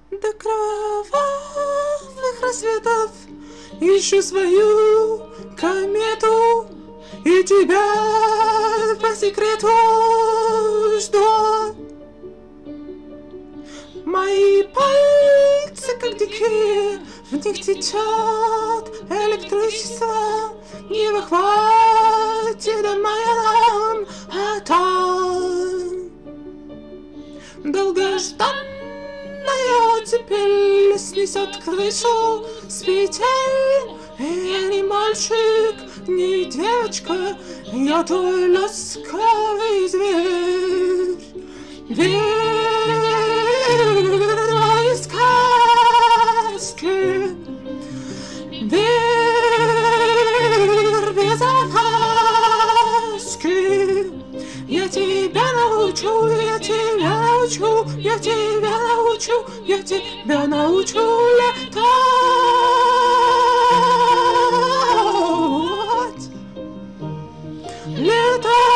До кровавых рассветов ищу свою комету, и тебя по секрету жду. Мои пальцы, как дикие, в них течет электричество. Не в охвате домам, а там долгожданная теперь снесет крышу с петель. И я не мальчик, не девочка, я твой ласковый зверь. Верь в твои сказки, верь без опаски. Я тебя научу, я тебя научу, я тебя научу, я тебя научу летать. Летать.